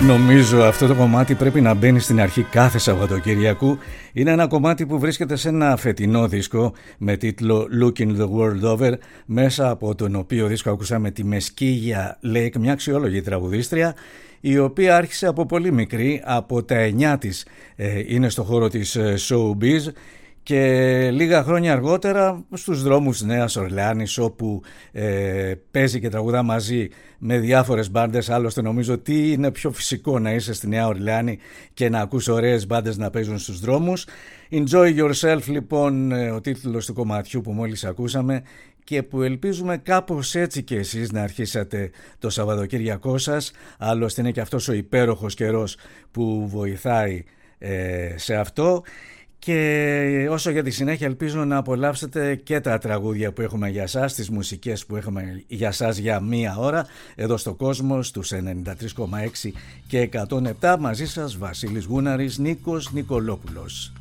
Νομίζω αυτό το κομμάτι πρέπει να μπαίνει στην αρχή κάθε Σαββατοκυριακού. Είναι ένα κομμάτι που βρίσκεται σε ένα φετινό δίσκο με τίτλο Looking the World Over, μέσα από τον οποίο δίσκο ακούσαμε τη Μεσκίγια Λέικ, μια αξιόλογη τραγουδίστρια, η οποία άρχισε από πολύ μικρή, από τα 9 της είναι στο χώρο της showbiz, και λίγα χρόνια αργότερα στους δρόμους Νέας Ορλεάνης, όπου παίζει και τραγουδά μαζί με διάφορες μπάντες. Άλλωστε νομίζω τι είναι πιο φυσικό να είσαι στη Νέα Ορλεάνη και να ακούς ωραίες μπάντες να παίζουν στους δρόμους. Enjoy Yourself λοιπόν, ο τίτλος του κομματιού που μόλις ακούσαμε, και που ελπίζουμε κάπως έτσι και εσείς να αρχίσατε το Σαββατοκύριακό σας. Άλλωστε είναι και αυτός ο υπέροχος καιρός που βοηθάει σε αυτό. Και όσο για τη συνέχεια, ελπίζω να απολαύσετε και τα τραγούδια που έχουμε για σας, τις μουσικές που έχουμε για σας για μία ώρα εδώ στο Κόσμο, στους 93,6 και 107. Μαζί σας Βασίλης Γούναρης, Νίκος Νικολόπουλος.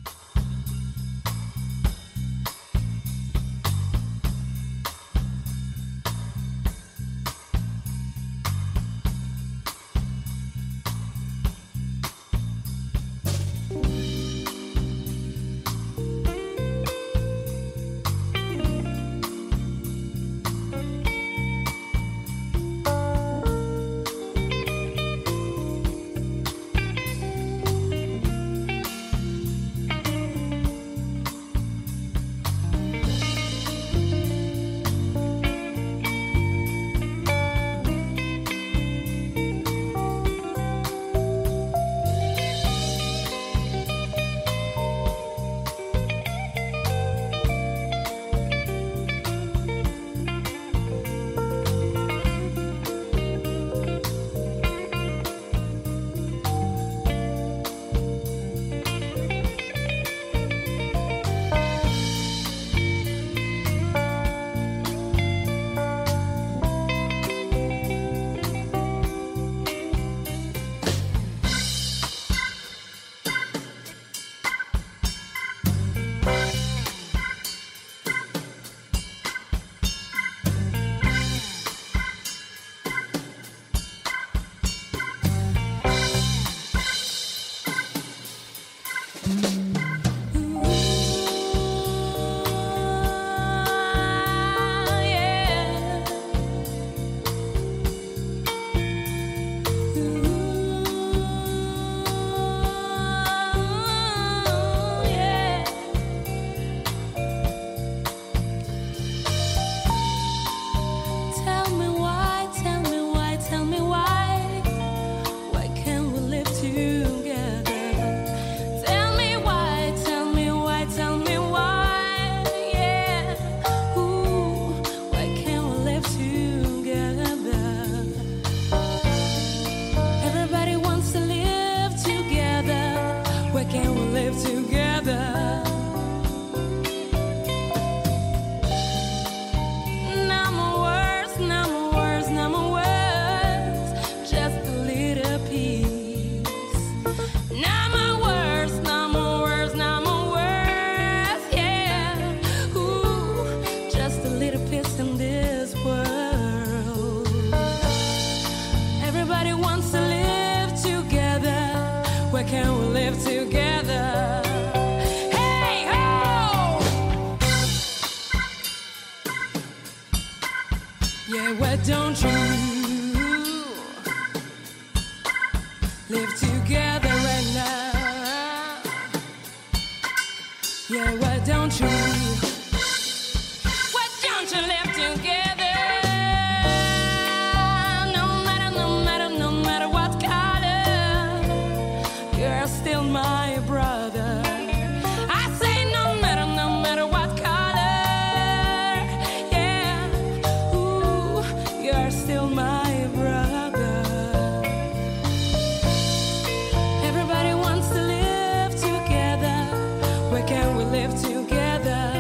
Everybody wants to live together. Where can we live together?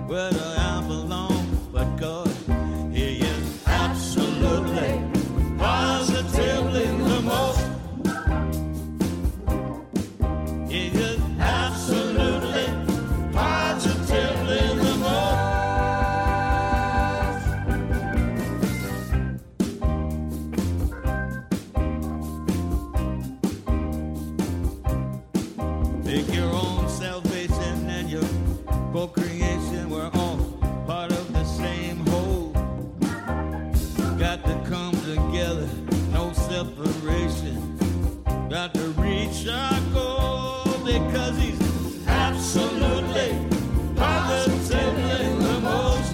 where do I belong? But God, He is absolutely, positively the most. He is absolutely, positively the most. Make your own salvation and your co-creation. We're all part of the same whole. Got to come together, no separation. Got to reach our goal because He's absolutely, positively the most.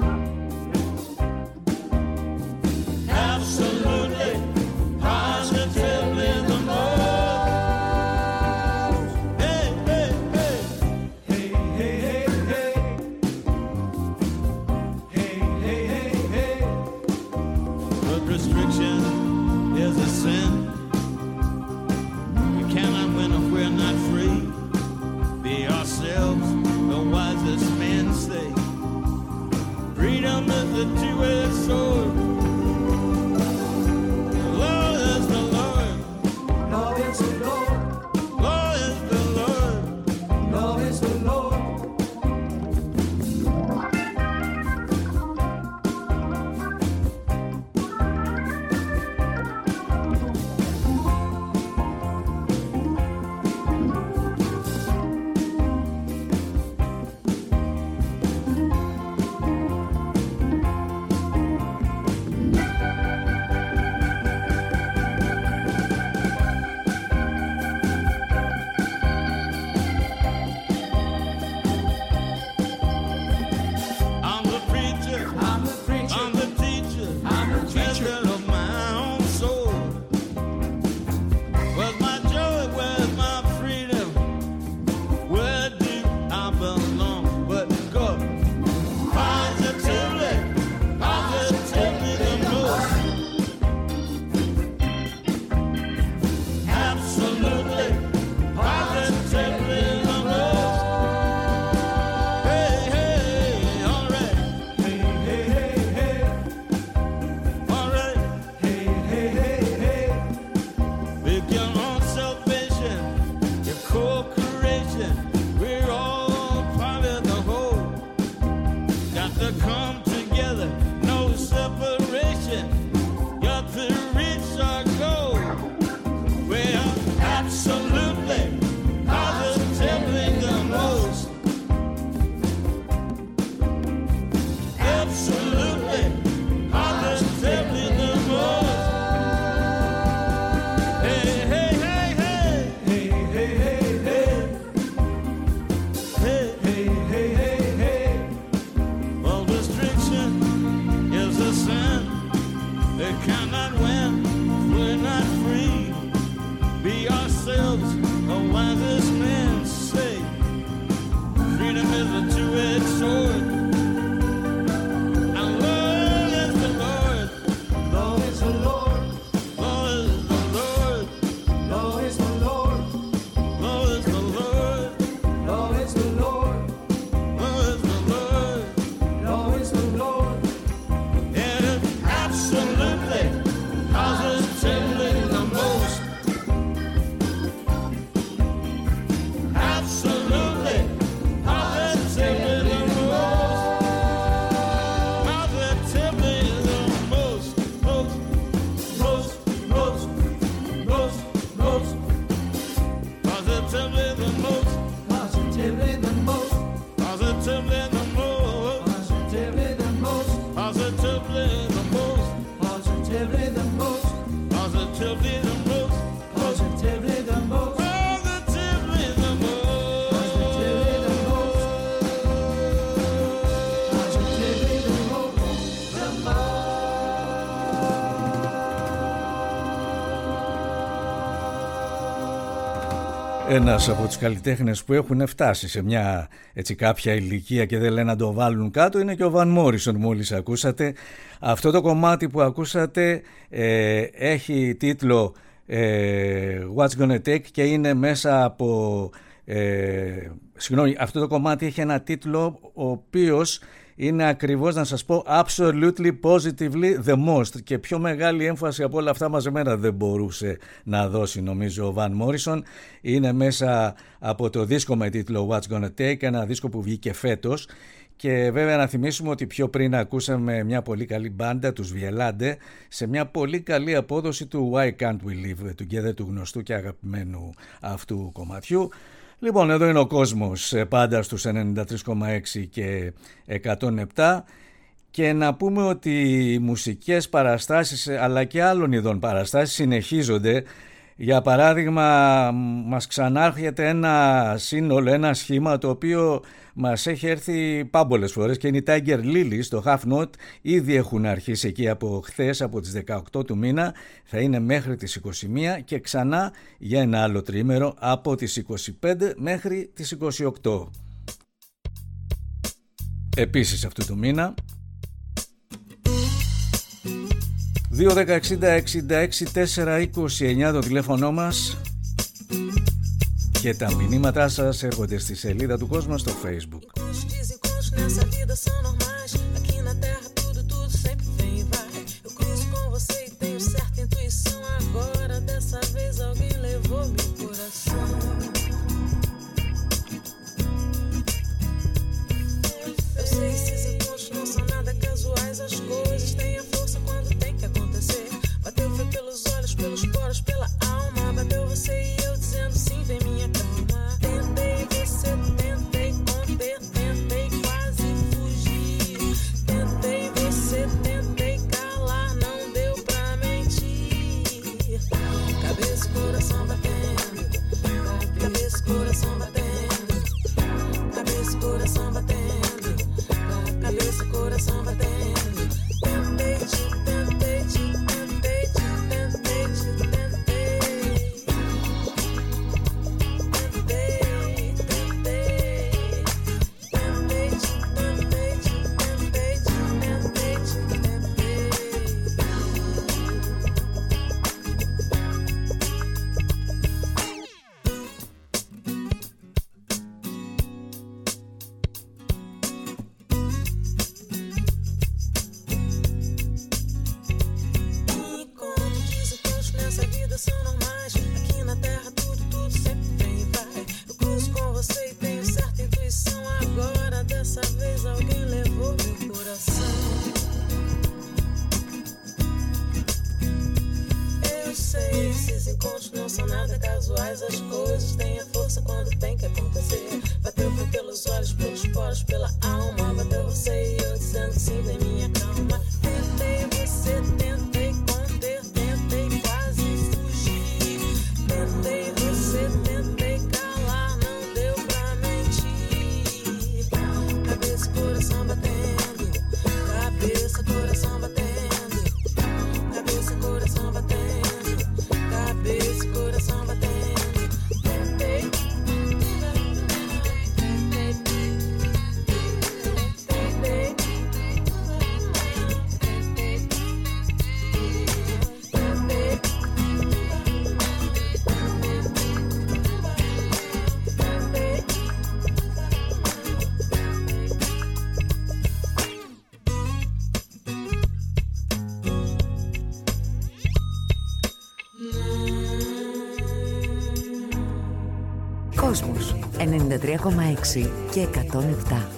Absolutely, positively the most. Hey, hey, hey. Hey, hey, hey, hey. Hey, hey, hey, hey. But restriction is a sin. We cannot win if we're not free. Be ourselves, the wisest men say. Freedom is a two-edged sword. The Lord is the Lord. Lord is the Lord. Lord is the Lord. Lord is the Lord. I'm the preacher. I'm the preacher. I'm the teacher. I'm the teacher of my own soul. Where's my joy? Where's my freedom? Where do I belong? But God, positively, positively the most. Absolutely, positively the most. Hey, hey, all right. Hey, hey, hey, hey. All right. Hey, hey, hey, hey. With your own salvation, your co-creation, we're all part of the whole. Got to come together, no separation. Got to reach our goal. We are absolutely, positively the most. Absolutely, positively the most. Hey, hey, hey, hey. Hey, hey, hey, hey. Hey, hey, hey, hey, hey. Well, restriction is a sin. They cannot win if we're not free. Be ourselves, the wisest men say. Freedom is a two-edged sword. And Lord is the Lord. Lord is the Lord. Lord is the Lord. Lord is the Lord. Lord is the Lord. Lord is the Lord. Lord is the Lord. Lord is the Lord. It is absolutely, positively the most. Absolutely, positively the most. Positively the most. Most, most, most, most, most. Positively the most. Positively the most. Positively the most. Positively the most. Positively the most. Positively the most. Positively the most. Positively the most. Positively the most. Positively the most. Positively the most. Ένας από τους καλλιτέχνες που έχουν φτάσει σε μια έτσι κάποια ηλικία και δεν λένε να το βάλουν κάτω είναι και ο Van Morrison. Μόλις ακούσατε αυτό το κομμάτι που ακούσατε, έχει τίτλο What's Gonna Take και είναι μέσα από Συγγνώμη, αυτό το κομμάτι έχει ένα τίτλο ο οποίος είναι ακριβώς, να σας πω, absolutely positively the most, και πιο μεγάλη έμφαση από όλα αυτά μαζεμένα δεν μπορούσε να δώσει, νομίζω, ο Van Morrison. Είναι μέσα από το δίσκο με τίτλο What's Gonna Take, ένα δίσκο που βγήκε φέτος. Και βέβαια να θυμίσουμε ότι πιο πριν ακούσαμε μια πολύ καλή μπάντα, τους Violante, σε μια πολύ καλή απόδοση του Why Can't We Live Together, του γνωστού και αγαπημένου αυτού κομματιού. Λοιπόν, εδώ είναι ο κόσμος, πάντα στους 93,6 και 107, και να πούμε ότι οι μουσικές παραστάσεις αλλά και άλλων ειδών παραστάσεις συνεχίζονται. Για παράδειγμα, μας ξανάρχεται ένα σύνολο, ένα σχήμα το οποίο μας έχει έρθει πάμπολες φορές, και είναι η Tiger Lily στο Half Note. Ήδη έχουν αρχίσει εκεί από χθες, από τις 18 του μήνα, θα είναι μέχρι τις 21 και ξανά για ένα άλλο τρίμερο από τις 25 μέχρι τις 28. Επίσης αυτού του μήνα 2-10-60-66-429 το τηλέφωνο μας, και τα μηνύματά σας έρχονται στη σελίδα του κόσμου στο Facebook. Pelos poros, pela alma, bateu você e eu dizendo sim, vem minha calma. Tentei você, tentei conter, tentei quase fugir. Tentei você, tentei calar, não deu pra mentir. Cabeça e coração batendo, cabeça e coração batendo, cabeça e coração batendo, cabeça e coração batendo. Tentei te, tentei te, tentei te, tentei te, tentei. São normais, aqui na terra tudo sempre vem e vai. Eu cruzo com você e tenho certa intuição. Agora dessa vez alguém levou meu coração. Eu sei, esses encontros não são nada casuais. As coisas têm a força quando tem que acontecer. Bateu foi pelos olhos, pelos poros, pela alma. Bateu você e eu dizendo sim, vem minha calma. Tentei você, tentei conter, tentei quase fugir. Tentei você, tentei calar, não deu pra mentir. Cabeça e coração batendo, cabeça e coração batendo, cabeça e coração batendo, cabeça e coração batendo. Tentei, Κόσμος 93,6 και 107.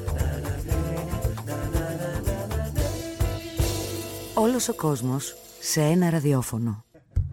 Όλος ο κόσμος σε ένα ραδιόφωνο.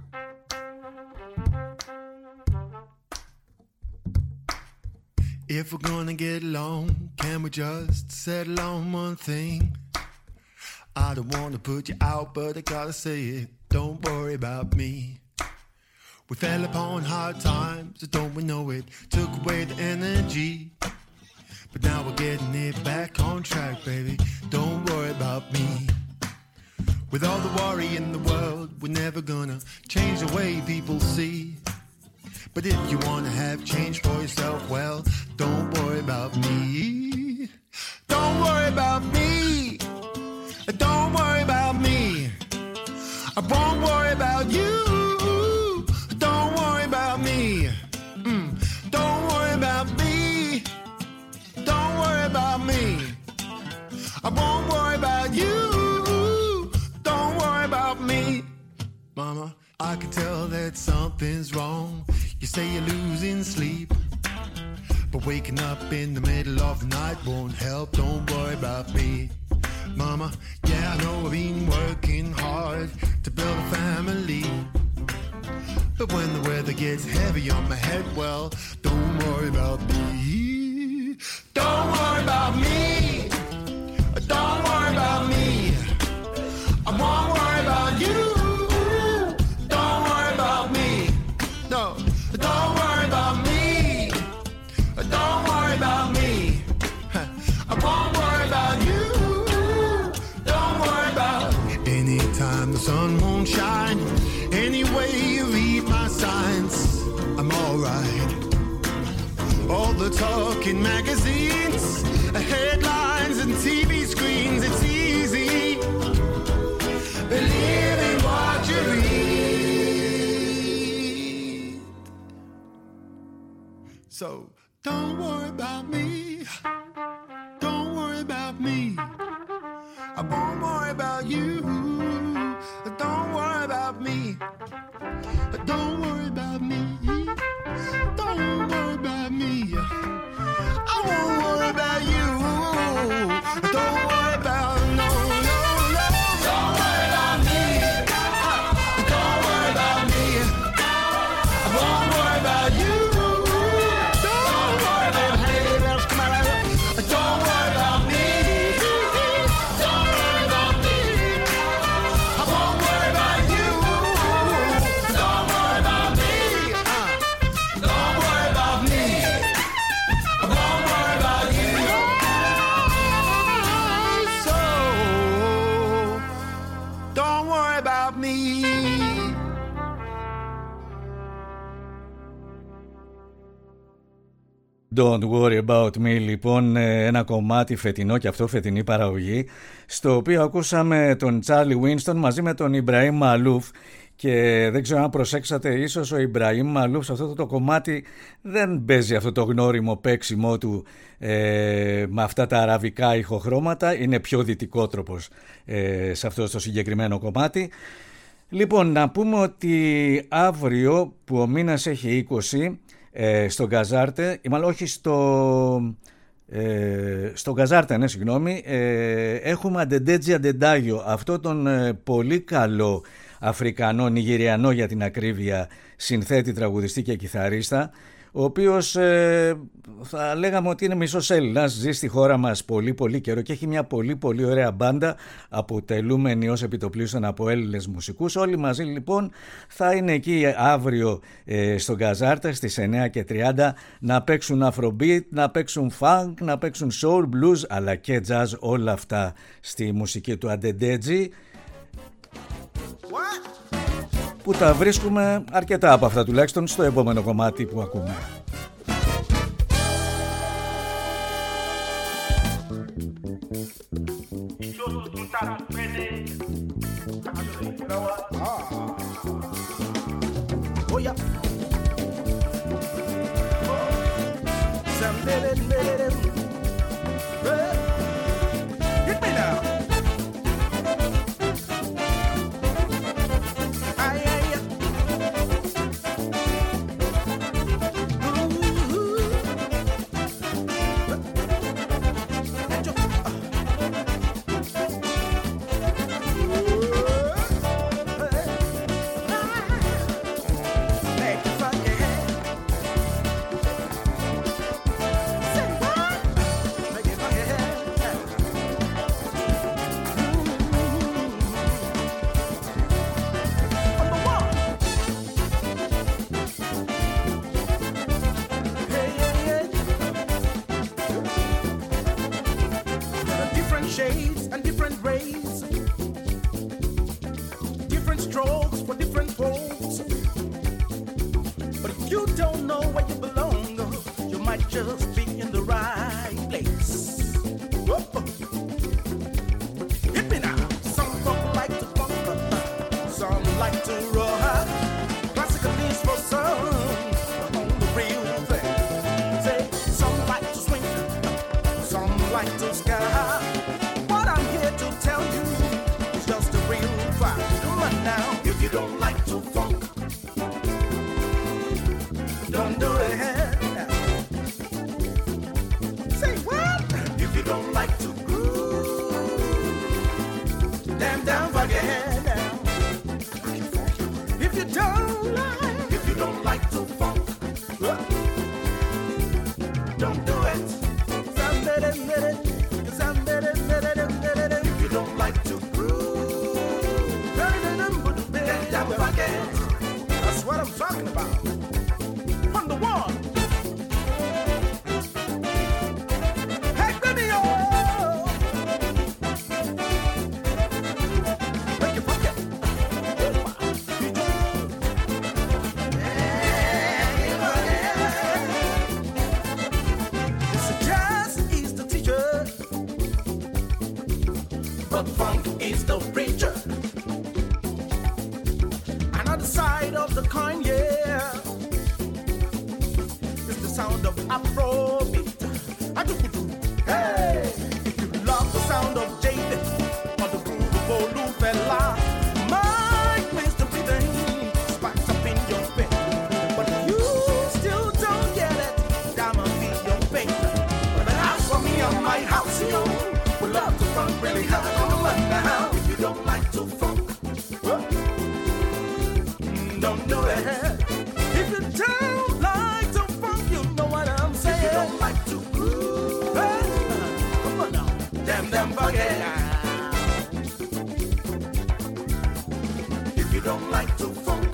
If we're gonna get along, can we just settle on one thing? I don't wanna put you out, but I gotta say it. Don't worry about me. We fell upon hard times, don't we know it? Took away the energy, but now we're getting it back on track, baby. Don't worry about me. With all the worry in the world, we're never gonna change the way people see. But if you wanna have change for yourself, well, don't worry about me. Don't worry about me. Don't worry about me. I won't worry about you. Don't worry about me. Don't worry about about you. Don't worry about me. Mama, I can tell that something's wrong. You say you're losing sleep, but waking up in the middle of the night won't help. Don't worry about me. Mama, yeah, I know I've been working hard to build a family, but when the weather gets heavy on my head, well, don't worry about me. Don't worry about me. Don't worry about me. I won't worry about you. Don't worry about me. No, don't worry about me. Don't worry about me. I won't worry about you. Don't worry about. Anytime the sun won't shine, any way you read my signs, I'm alright. All the talk in magazines, headlines and TV screens, it's easy. Believe in what you read. So don't worry about me. Don't worry about me. I won't worry about you. Don't worry about me. Don't worry about me. Don't worry about me. I won't worry about you. Don't worry about no, no, no. Don't worry about me. Don't worry about me. I won't worry about you. Don't worry about hey, come on, don't worry about me. Don't worry about me. I won't worry about you. Don't worry about me. Don't worry about me. I won't worry about you. So don't worry about me. Don't worry about me, λοιπόν, ένα κομμάτι φετινό και αυτό φετινή παραγωγή, στο οποίο ακούσαμε τον Charlie Winston μαζί με τον Ιμπραήμ Μαλούφ. Και δεν ξέρω αν προσέξατε, ίσως ο Ιμπραήμ Μαλούφ σε αυτό το κομμάτι δεν παίζει αυτό το γνώριμο παίξιμό του με αυτά τα αραβικά ηχοχρώματα, είναι πιο δυτικότροπος σε αυτό το συγκεκριμένο κομμάτι. Λοιπόν, να πούμε ότι αύριο που ο μήνας έχει 20, στο Γκαζάρτε, ή μάλλον όχι στο Γκαζάρτε, ναι, συγγνώμη, έχουμε Αντεντέτζι Αντεντάγιο, αυτό τον πολύ καλό Αφρικανό, Νιγηριανό για την ακρίβεια, συνθέτη, τραγουδιστή και κιθαρίστα, ο οποίος θα λέγαμε ότι είναι μισός Έλληνας, ζει στη χώρα μας πολύ πολύ καιρό και έχει μια πολύ πολύ ωραία μπάντα αποτελούμενη ως επιτοπλίστων από Έλληνες μουσικούς. Όλοι μαζί λοιπόν θα είναι εκεί αύριο στον Γκαζάρτα στις 9:30 να παίξουν Afrobeat, να παίξουν funk, να παίξουν soul, blues αλλά και jazz, όλα αυτά στη μουσική του Αντεντέτζι, που τα βρίσκουμε αρκετά από αυτά τουλάχιστον στο επόμενο κομμάτι που ακούμε. What I'm here to tell you don't like to funk, don't do it. Say what? If you don't like to groove, damn, fuck your head down. If you don't like to funk, don't do it. If you don't like to groove, damn, fuck it. That's what I'm talking about. From the wall. Hey, baby, oh. Make it funky. It's a jazz is the teacher, but funk is the preacher. Another side of the coin, yeah. It's the sound of Afrobeat. Hey, if you love the sound of Jaden or the groove of Olufella, might miss the breathing spikes up in your bed. But you still don't get it. Diamond be your baby. But as for me and my house, you we love to funk really hard. I don't wonder how. If you don't like to funk, don't do it. If you don't like to funk, you know what I'm saying. If you don't like to groove, come on now, damn, fuck it. If you don't like to funk,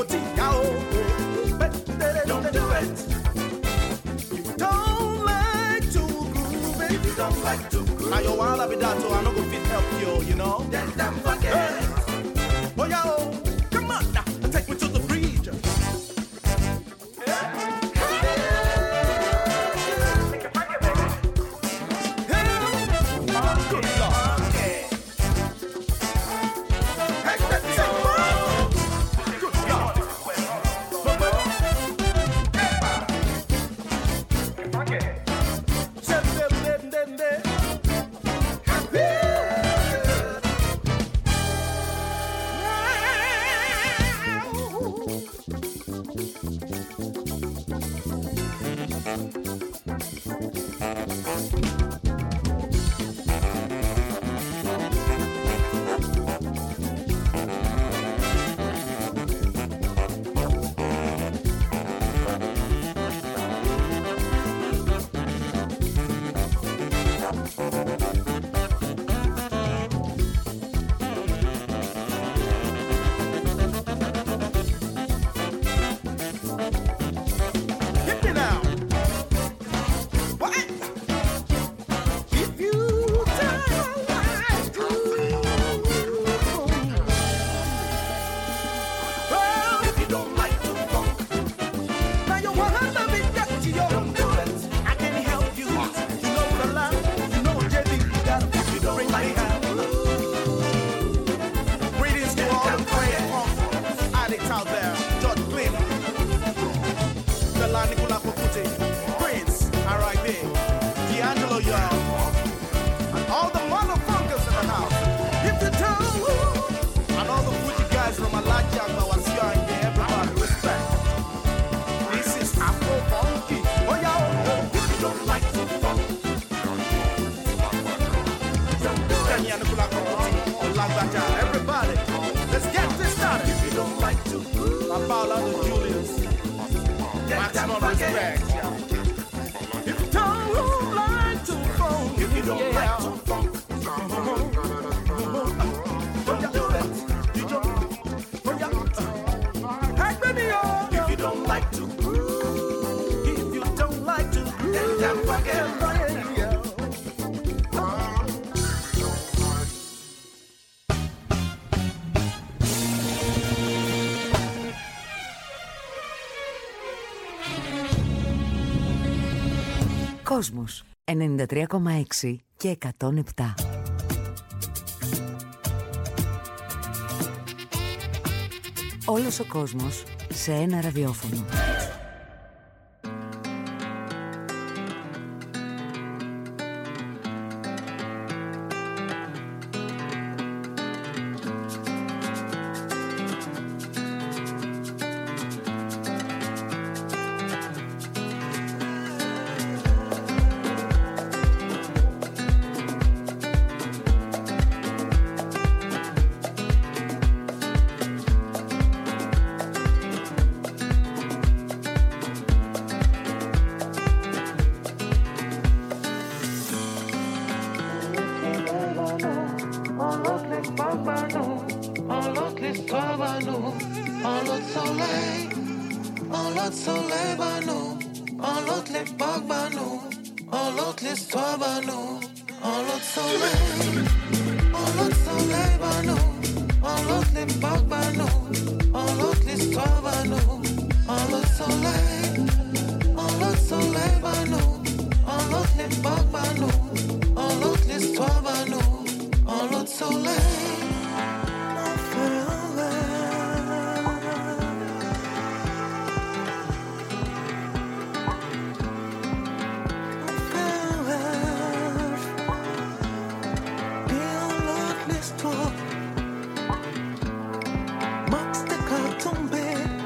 don't do it. You don't like to groove, if you don't like to groove, now you wanna be that, so I no go fit help you, you know. Damn, fuck it. Oh yeah, oh, come on now, take me to the bridge. Good Lord. Hey, baby, oh. Good Lord. Hit me now. What? If you don't like to, well, if you don't like to funk, now you wanna be dirty, you don't do it. I can help you. You know the line, you know JB, you gotta if you don't like to. Greetings to all the great funk addicts out there. George Clinton, Nicola Pokuti, Prince, R.I.P., D'Angelo Young, and all the motherfuckers in the house. If you don't, and all the Fuji guys from Alaja, Mawasio, and everybody, respect. This is Afro Funky. Oh yeah, if you don't like to funk, don't do it. Nicola Pokuti, Olabaja, everybody, let's get this started. If you don't like to, Paula and Julius. Maximum respect. If you don't like to funk, if you don't like to funk, don't do it. You don't. Hey, baby, oh. If you don't like to groove, if you don't like to groove, then fuck it. Κόσμος 93,6 και 107. Όλος ο κόσμος σε ένα ραδιόφωνο. l'histoire va nous. En l'autre soleil, en l'autre soleil va nous. En l'autre l'époque va nous. En l'autre l'histoire va nous. En l'autre soleil, en l'autre soleil va nous. En l'autre l'époque va nous. En l'autre l'histoire va nous. En l'autre soleil, en l'autre soleil va nous. En l'autre l'époque va nous. En l'autre l'histoire va nous. En l'autre soleil. On fait un rêve. On fait un rêve. Et en l'autre l'histoire. Max de cas tombé.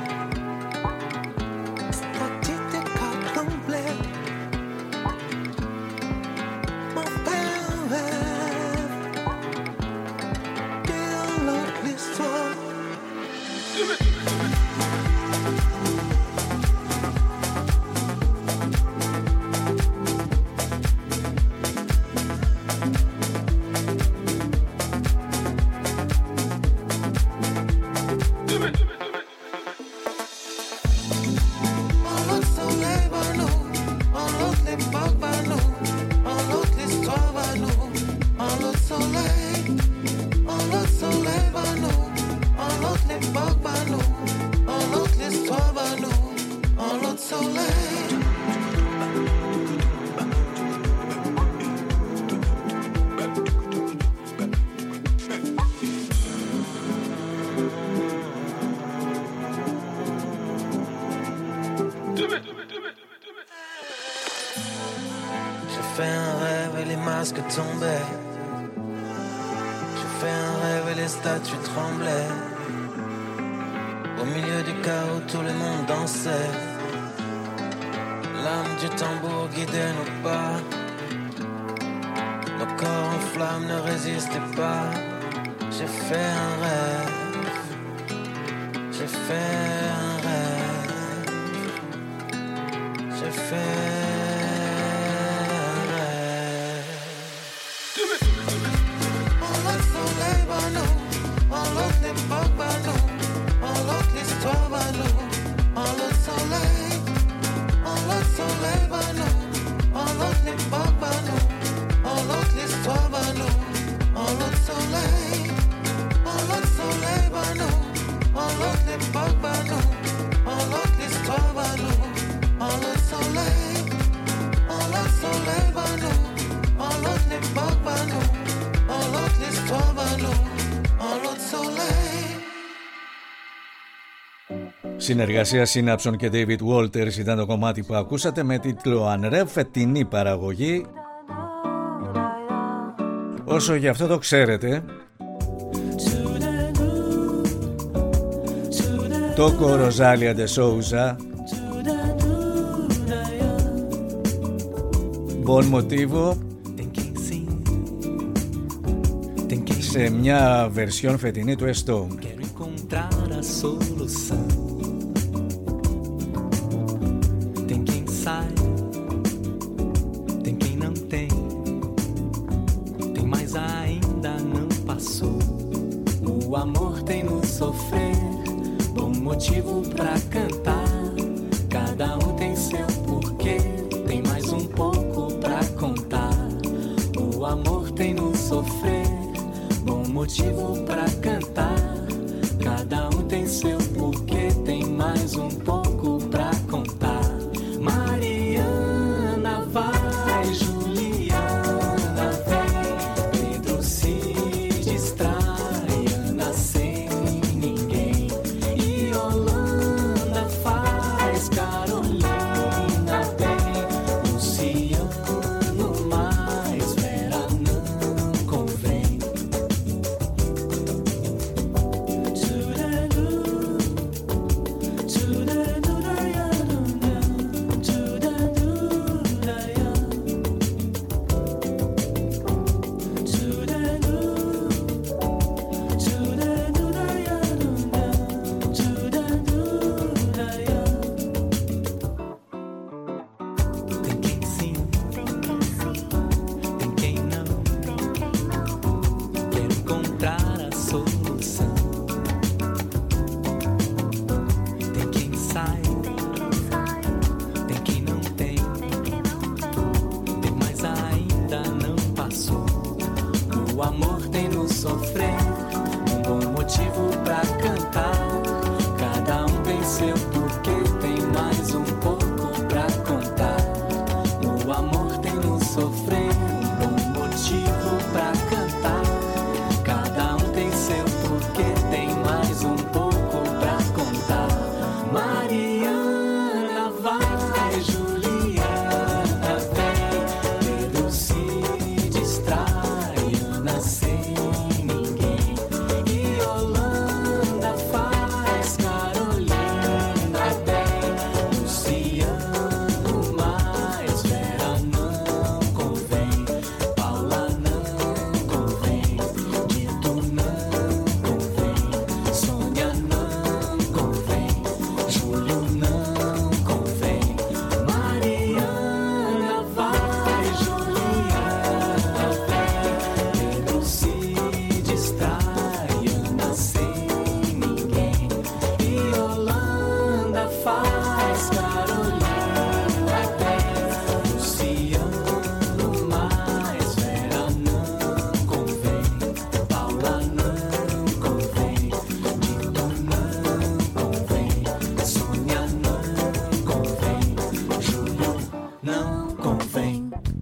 Tombait. J'ai fait un rêve et les statues tremblaient. Au milieu du chaos, tout le monde dansait. L'âme du tambour guidait nos pas. Nos corps en flammes ne résistaient pas. J'ai fait un rêve. J'ai fait un rêve. J'ai fait. Συνεργασία Synapson και David Walters ήταν το κομμάτι που ακούσατε με τίτλο Unrev, φετινή παραγωγή. Όσο για αυτό το ξέρετε, το Rosalia de Souza, Bon Motivo, σε μια βερσιόν φετινή του Estone. Tem quem não tem, tem mais ainda não passou. O amor tem no sofrer, bom motivo pra cantar. Cada um tem seu porquê, tem mais um pouco pra contar. O amor tem no sofrer, bom motivo pra cantar. Cada um tem seu porquê, tem mais um pouco pra contar. Mariana vai, Juliana vem, Pedro se distrai, Ana sem ninguém, e Holanda faz, Carolina bem, Luciano mais, Vera não convém.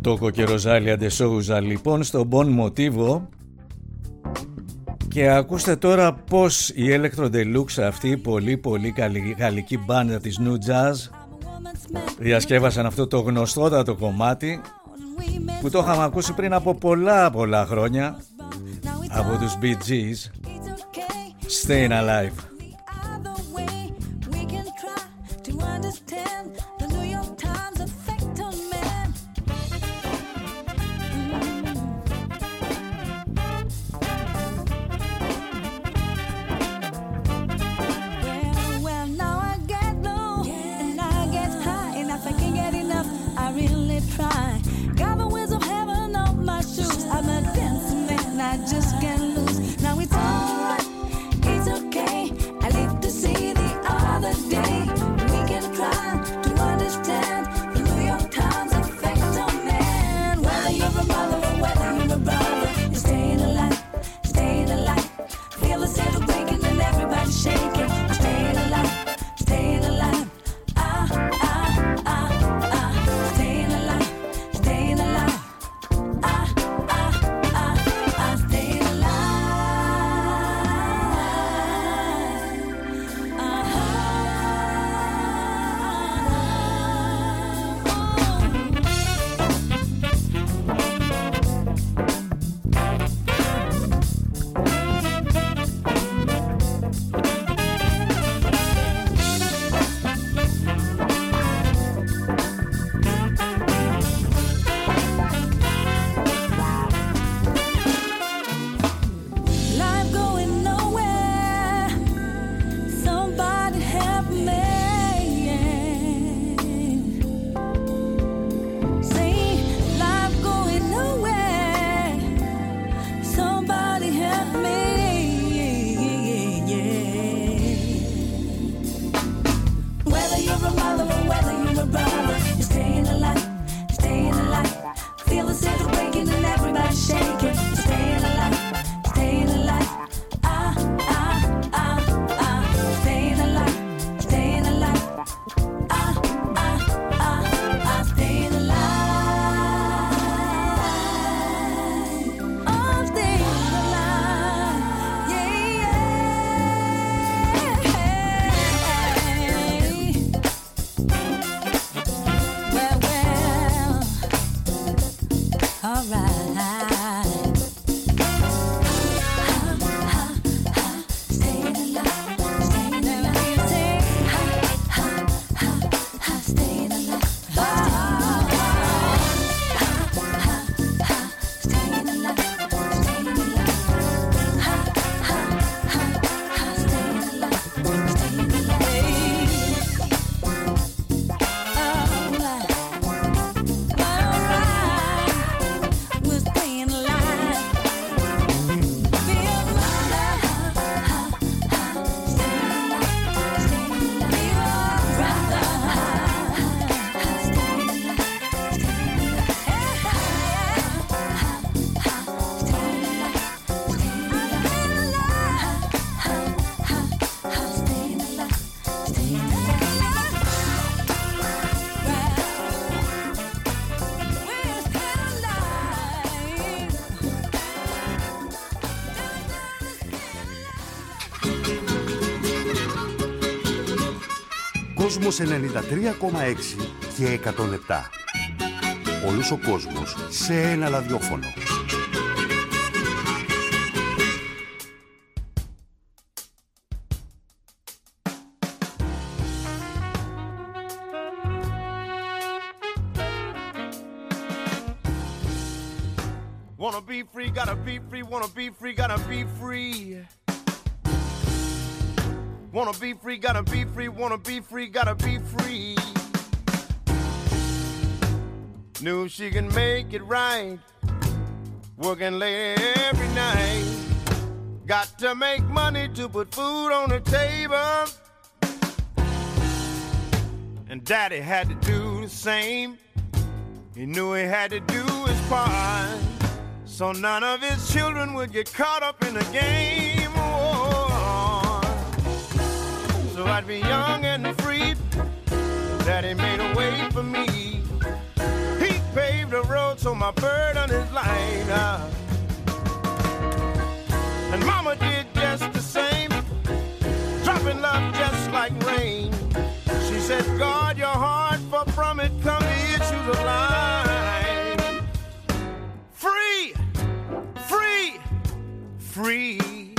Τόκο και Ροζάλια Ντεσόουζα λοιπόν στο Bon Motivo. Και ακούστε τώρα πως η Electro Deluxe, αυτή η πολύ γαλλική μπάντα της New Jazz, διασκεύασαν αυτό το γνωστότατο κομμάτι που το είχαμε ακούσει πριν από πολλά χρόνια από τους Bee Gees, Staying Alive. Just can't lose. Now it's alright, it's okay. I live to see the other day. We can try to understand the New York Times effect on man. Whether you're a mother or whether you're a brother, you're staying alive, staying alive. Feel the center breaking and everybody shaking. You're staying alive, staying alive. Staying alive, staying alive. Κόσμος 93,6 και 107. Όλος ο κόσμος σε ένα ραδιόφωνο. Wanna be free, gotta be free, wanna be free, gotta be free. Wanna be free, gotta be free, wanna be free, gotta be free. Knew she can make it right, working late every night. Got to make money to put food on the table. And Daddy had to do the same. He knew he had to do his part, so none of his children would get caught up in the game. Oh, so I'd be young and free. Daddy made a way for me. He paved paved the road so my burden is light. And mama did just the same, dropping love just like rain. She said, guard your heart, for from it come the issues of life. Free, free, free.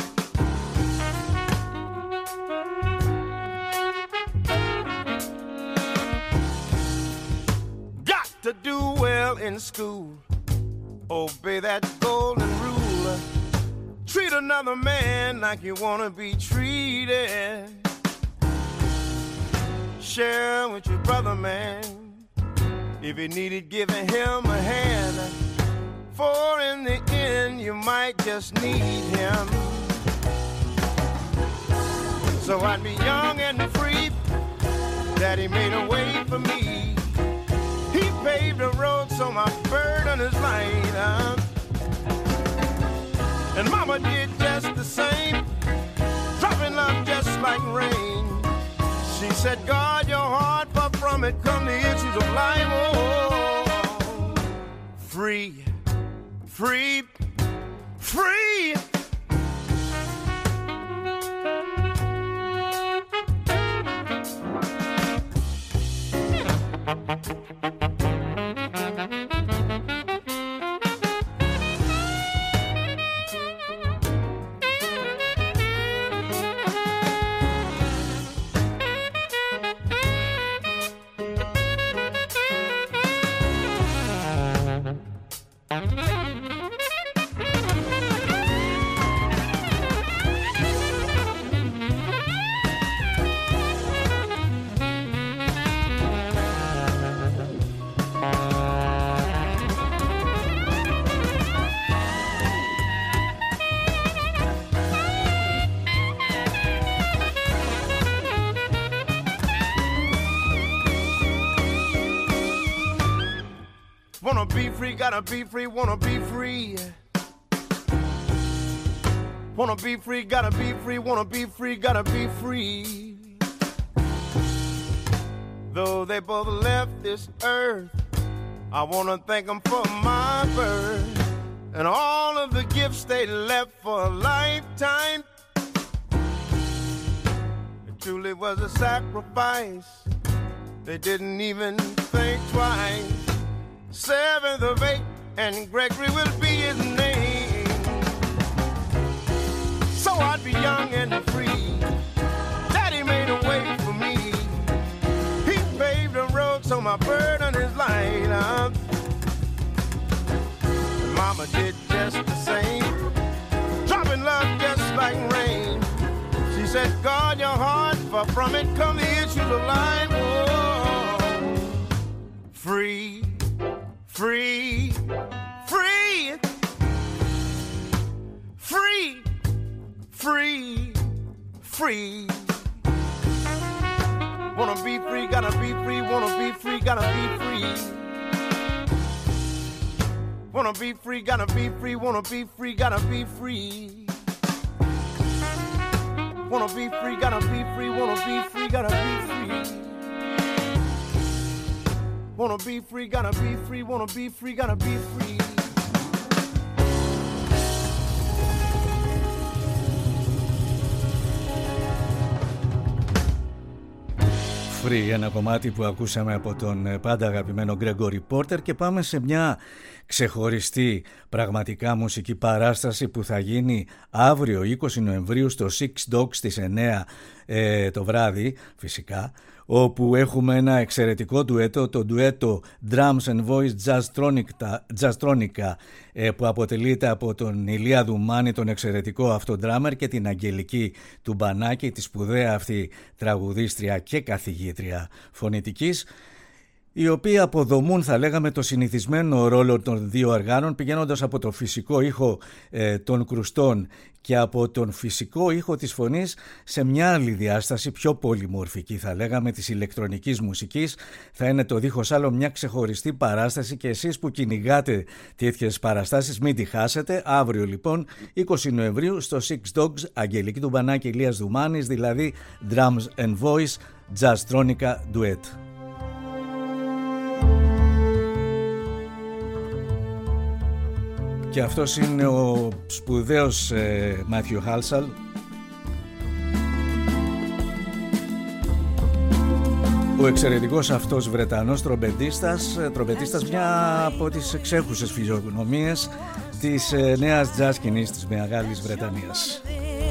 Got to do well in school, obey that golden rule. Treat another man like you want to be treated. Share with your brother, man. If you needed giving him a hand, for in the end you might just need him. So I'd be young and free. Daddy made a way for me. He paved the road so my burden is light. And mama did just the same, dropping love just like rain. She said, guard your heart, for from it come the issues of life. Oh, free, free, free. Wanna be free, gotta be free, wanna be free. Wanna be free, gotta be free, wanna be free, gotta be free. Though they both left this earth, I wanna thank them for my birth and all of the gifts they left for a lifetime. It truly was a sacrifice. They didn't even think twice. 7th of 8, and Gregory will be his name. So I'd be young and free. Daddy made a way for me. He paved the road so my burden is light. Mama did just the same, dropping love just like rain. She said, guard your heart, for from it come the issues of life. Oh, free, free, free, free, free, free. Wanna be free, gotta be free, wanna be free, gotta be free. Wanna be free, gotta be free, wanna be free, gotta be free. Wanna be free, gotta be free, wanna be free, gotta be free. Wanna be free, gotta be free, wanna be free, gotta be free. Free, ένα κομμάτι που ακούσαμε από τον πάντα αγαπημένο Gregory Porter, και πάμε σε μια ξεχωριστή πραγματικά μουσική παράσταση που θα γίνει αύριο 20 Νοεμβρίου στο Six Dogs στις 9 το βράδυ φυσικά, όπου έχουμε ένα εξαιρετικό ντουέτο, το ντουέτο Drums and Voice Jazztronica, που αποτελείται από τον Ηλία Δουμάνη, τον εξαιρετικό αυτό ντράμερ, και την Αγγελική Τουμπανάκη, τη σπουδαία αυτή τραγουδίστρια και καθηγήτρια φωνητικής, οι οποίοι αποδομούν, θα λέγαμε, το συνηθισμένο ρόλο των δύο οργάνων, πηγαίνοντας από το φυσικό ήχο των κρουστών και από τον φυσικό ήχο της φωνής σε μια άλλη διάσταση, πιο πολυμορφική, θα λέγαμε, της ηλεκτρονικής μουσικής. Θα είναι το δίχως άλλο μια ξεχωριστή παράσταση, και εσείς που κυνηγάτε τέτοιες παραστάσεις μην τη χάσετε. Αύριο λοιπόν 20 Νοεμβρίου στο Six Dogs, Αγγελική Τουμπανάκη, Ηλίας Δουμάνης, δηλαδή Drums and Voice Jazztronica Duet. Και αυτός είναι ο σπουδαίος Μάθιου Χάλσαλ, ο εξαιρετικός αυτός Βρετανός τρομπετίστας, μια από τις εξέχουσες φυσιογνωμίες της νέας jazz σκηνής της Μεγάλης Βρετανίας.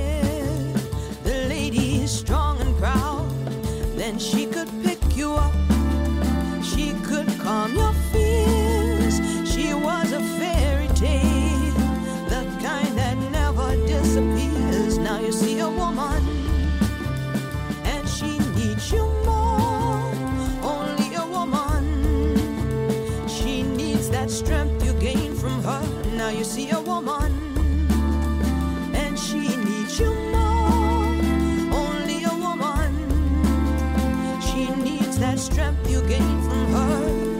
Now you see a woman and she needs you more. Only a woman. She needs that strength you gain from her. Now you see a woman and she needs you more. Only a woman. She needs that strength you gain from her.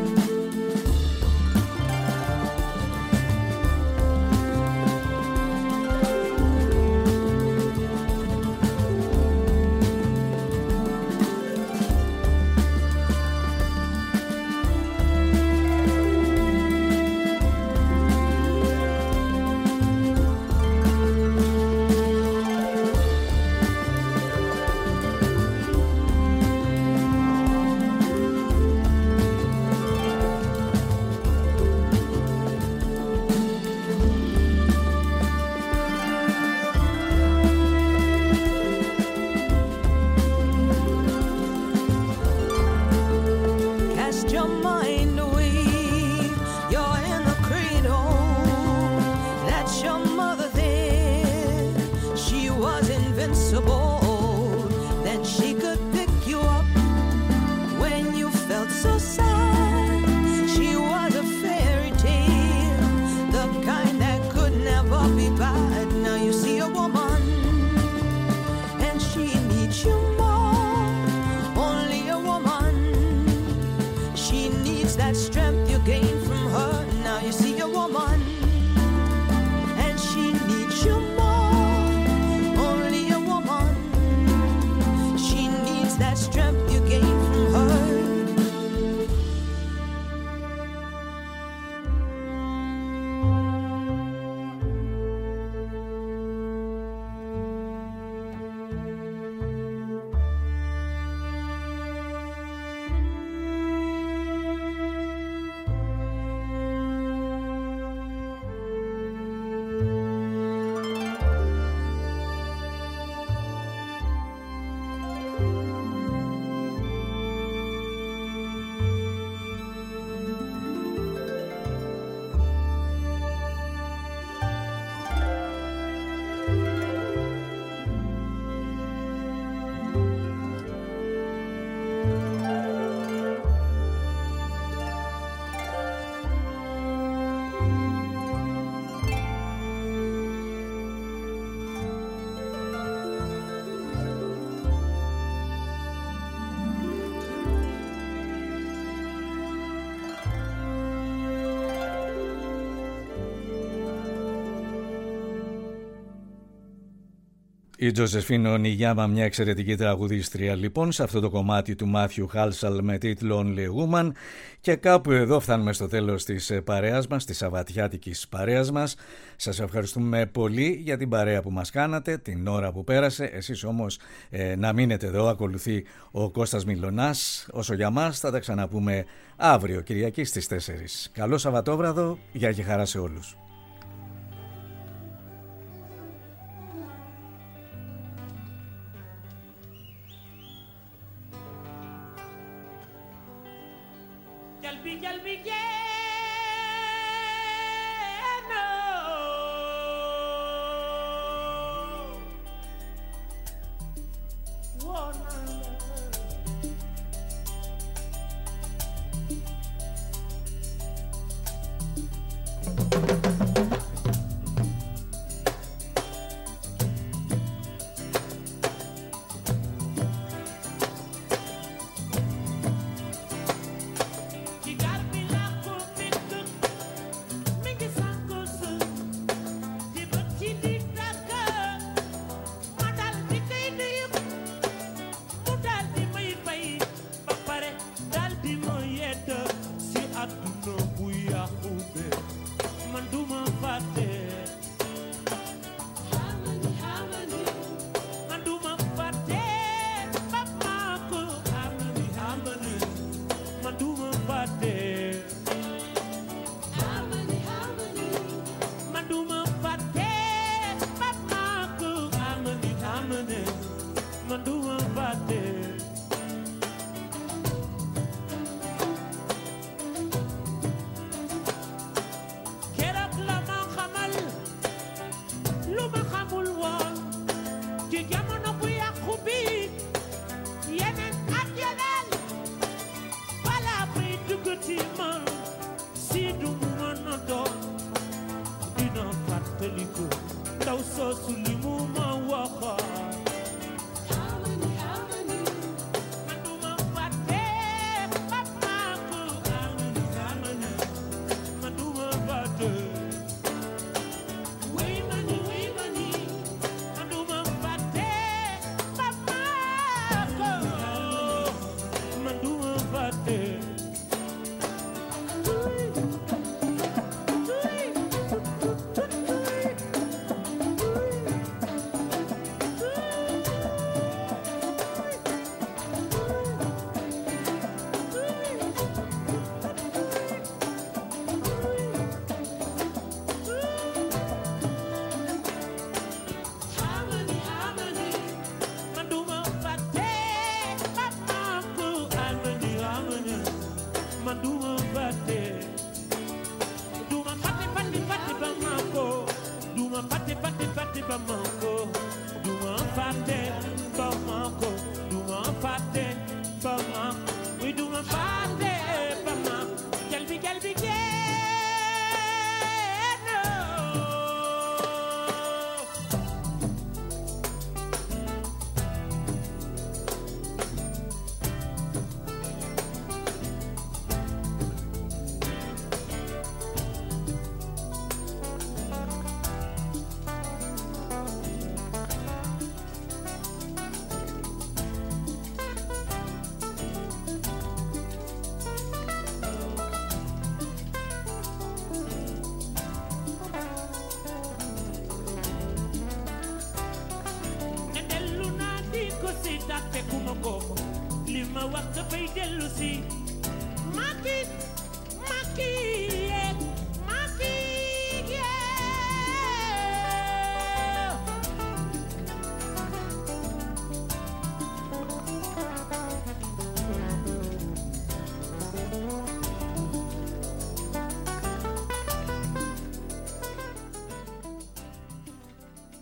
Η Τζοζεφίνο Νιγιάμα, μια εξαιρετική τραγουδίστρια λοιπόν, σε αυτό το κομμάτι του Μάθιου Χάλσαλ με τίτλο Only Woman. Και κάπου εδώ φτάνουμε στο τέλος της παρέας μας, της σαββατιάτικης παρέας μας. Σας ευχαριστούμε πολύ για την παρέα που μας κάνατε, την ώρα που πέρασε. Εσείς όμως να μείνετε εδώ, ακολουθεί ο Κώστας Μιλωνάς. Όσο για μας θα τα ξαναπούμε αύριο Κυριακή στις 4. Καλό Σαββατόβραδο, γεια και χαρά σε όλους. fàtte keroog la ma xamal lu ma xamul woon ci jamono bu yàqu bi yeneen ak yeneen balaa muy dugg ci man si du mu mën a doon dina fàttaliku ndaw soosu li mu ma waxoon li ma wax dafay dellu si Macky